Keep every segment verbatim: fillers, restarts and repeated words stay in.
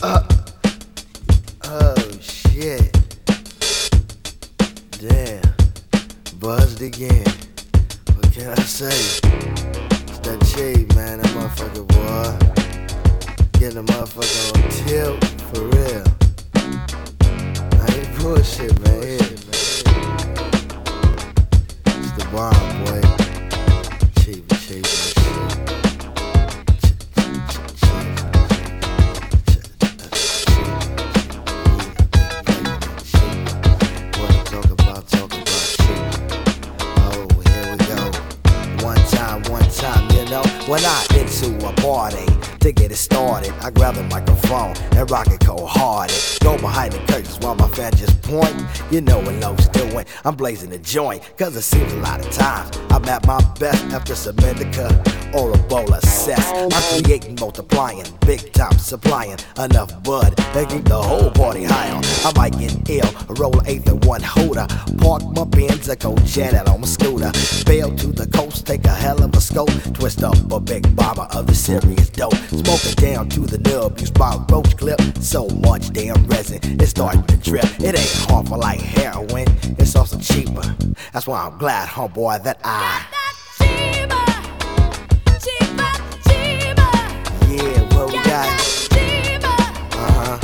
Oh shit. Damn. Buzzed again. What can I say? It's that shade, man, that motherfucker, boy. Getting the motherfucker on tilt, for real. I ain't bullshit, man. It's the bomb, boy. Cheap, cheap, shit. When I into a party to get it started, I grab the microphone and rock it cold-hearted. Go behind the curtains while my fans just point. You know what Lowe's doing, I'm blazing the joint. Cause it seems a lot of times I'm at my best after some indica or a bowl of cess. I'm creating, multiplying, big time supplying enough bud to keep the whole party high on. I might get ill, roll an eighth and one hooter, park my Benz, a go Janet on my scooter, bail to the coast, take a hell of a scope, twist up a big bomber of the serious dope, smoke it down to the nub, use my roach clip, so much damn resin, it's starting to drip. It ain't harmful like heroin, it's also cheaper. That's why I'm glad, homeboy, that I yeah, what we got? Uh-huh.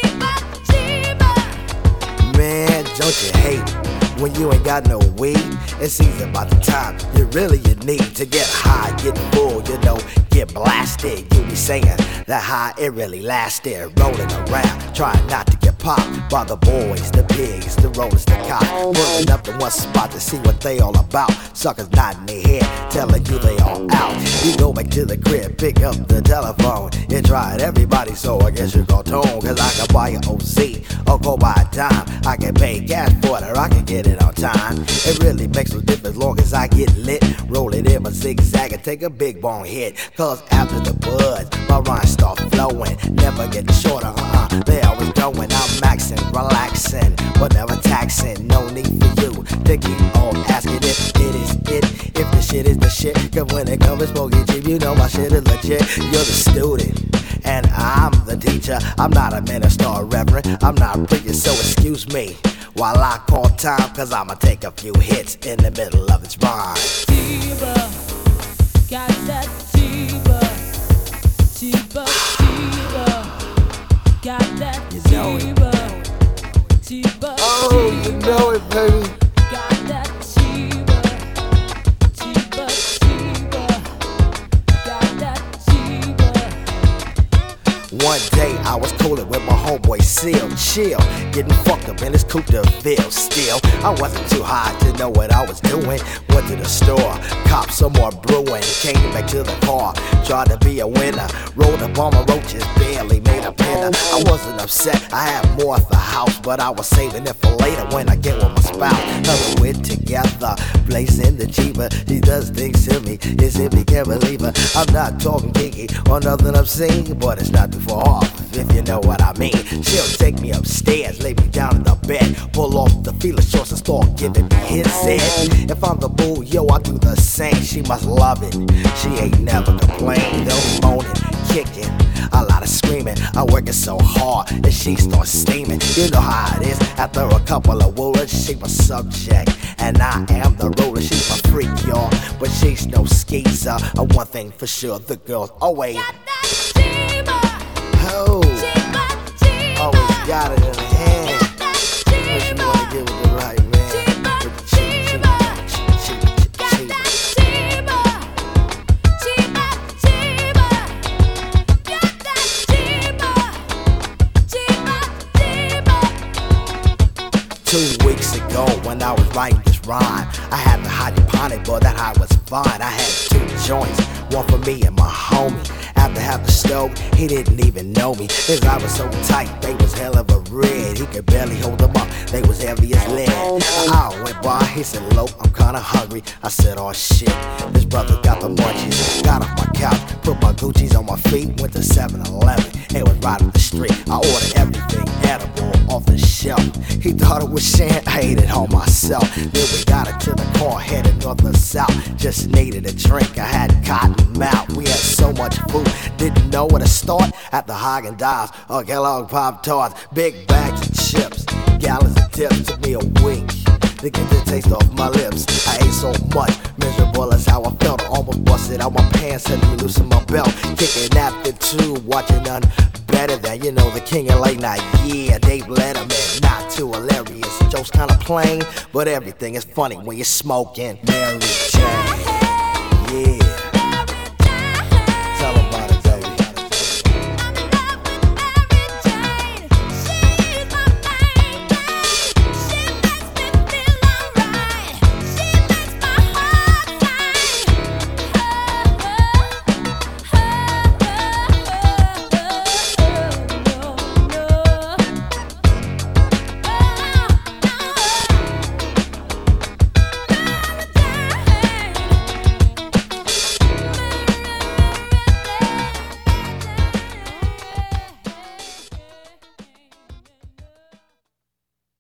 Man, don't you hate when you ain't got no weed? It's easy about the time you really you need to get high, get full, you know, get blasted. You be saying that high, it really lasted. Rolling around, trying not to get popped by the boys, the pigs, the rollers, the cops. Pulling up to one spot to see what they all about. Suckers nodding their head, telling you they all out. You go back to the crib, pick up the telephone. You tried everybody, so I guess you go tone. Cause I can buy an O Z or go buy a dime. I can pay gas for it or I can get it on time. It really makes no difference long as I get lit. Roll it in my zigzag and take a big bone hit. Cause after the buzz, my rhymes start flowing. Never getting shorter, uh-uh, they always going. I'm maxing, relaxing, but never taxing. No need for you to keep on asking if it is it. If the shit is the shit, cause when it comes to smoking cheap, you know my shit is legit. You're the student, and I'm the teacher. I'm not a minister or reverend, I'm not preaching, so excuse me while I call time, cause I'ma take a few hits in the middle of its rhyme. Cheeba, got that cheeba, cheeba, cheeba, got that cheeba, cheeba, oh, you know it, baby. Got that cheeba, cheeba, cheeba, got that cheeba. One day I was coolin' with my homeboy Seal, chill, getting fucked up in his coupe de ville. Still, I wasn't too high to know what I was doing. Went to the store, copped some more brewing, came back to the car, tried to be a winner. Rolled up on my roaches, barely made a pinner. I wasn't upset, I had more at the house, but I was saving it for later when I get with my spouse. Never we're together, blazing the Jeeper. She does things to me, as if you can't believe her. I'm not talking kinky or nothing obscene, but it's not too far off, if you know what I mean. She'll take me upstairs, lay me down in the bed, pull off the feeler shorts and start giving me his head. If I'm the boo, yo, I do the same. She must love it, she ain't never complained. Don't moaning, kicking, a lot of screaming. I'm working so hard and she starts steaming. You know how it is, after a couple of woolers, she my subject, and I am the ruler. She's my freak, y'all, but she's no skeezer. Uh, one thing for sure, the girl's always Got that cheeba, oh, cheeba, cheeba, always got it in her hand. got that But you cheeba, wanna get with the right man. cheeba, With the cheap, cheap, cheap, cheap, cheap, got cheap. that cheeba, cheeba, cheeba, got that cheeba, cheeba, cheeba. Two weeks ago when I was writing this rhyme, I had the hydroponic, but that high was fine. I had two joints, one for me and my homie. After half the stove, he didn't even know me. His eyes were so tight, they was hell of a red. He could barely hold them up, they was heavy as lead. An hour went by, he said, "Lope, I'm kinda hungry." I said, "Oh shit, this brother got the munchies." Got off my couch, put my Gucci's on my feet, went to seven eleven, it was right up the street. I ordered everything edible off the shelf. He thought it was shit, I ate it all myself. Then we got it to the car, headed north and south. Just needed a drink, I had cotton mouth. We had so much food, Didn't know where to start at the Haagen-Dazs or Kellogg Pop-Tarts. Big bags of chips, gallons of tips. Took me a week to get the taste off my lips. I ate so much, miserable as how I felt. I almost busted out my pants, had me loosen my belt. Kicking after two, watching none better than, you know, the king of late night. Yeah, Dave Letterman, not too hilarious. Jokes kinda plain, but everything is funny when you're smoking Mary Jane. Yeah.